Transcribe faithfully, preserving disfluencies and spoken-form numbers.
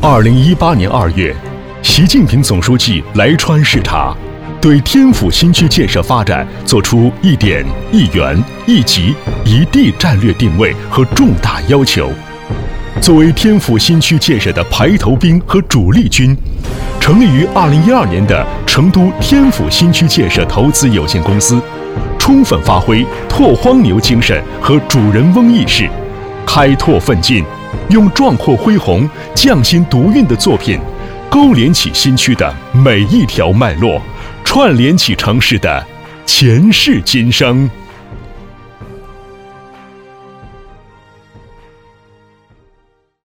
二零一八年二月，习近平总书记来川视察，对天府新区建设发展作出一点、一园、一级、一地战略定位和重大要求。作为天府新区建设的排头兵和主力军，成立于二零一二年的成都天府新区建设投资有限公司，充分发挥拓荒牛精神和主人翁意识，开拓奋进，用壮阔恢宏、匠心独运的作品，勾连起新区的每一条脉络，串联起城市的前世今生。